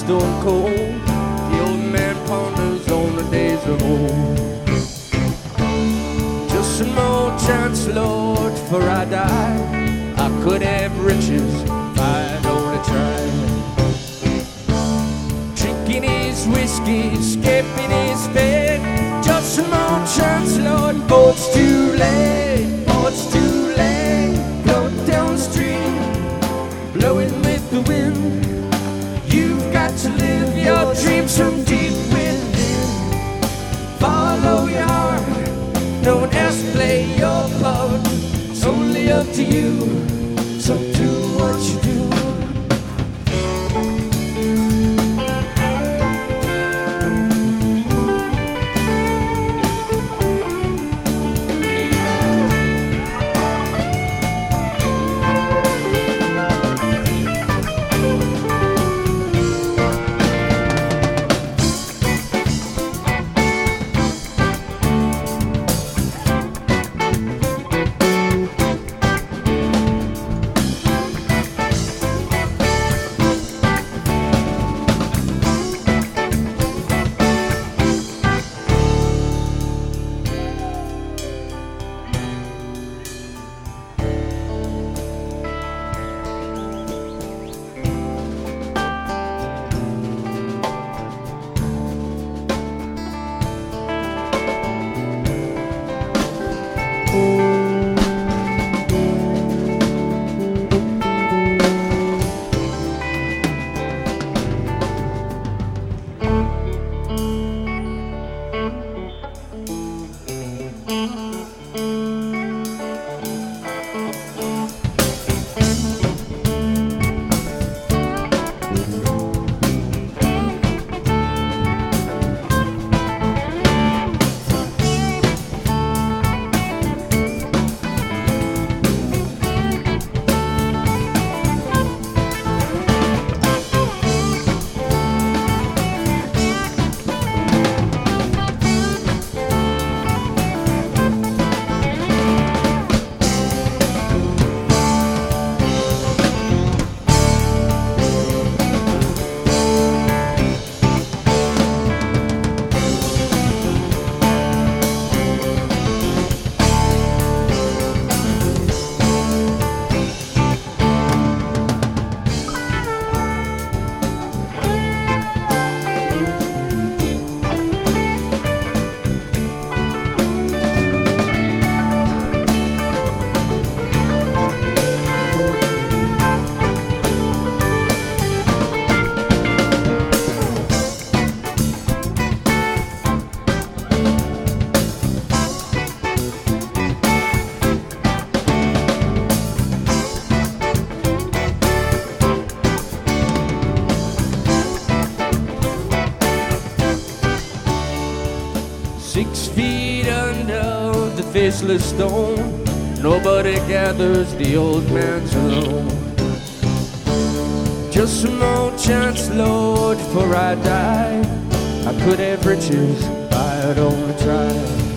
stone cold. The old man ponders on the days of old. Just one more chance, Lord, before I die. I could have riches if I'd only tried. Drinking his whiskey, escaping his fate. Just one more chance, Lord, oh, it's too late. Oh, it's too late. Float downstream, blowing with the wind. You've got to live your dreams from deep within. Follow your heart, no one else play your part. It's only up to you, so do what you do. Faceless stone, nobody gathers the old man's alone. Just one more chance, Lord, before I die. I could have riches if I'd only tried.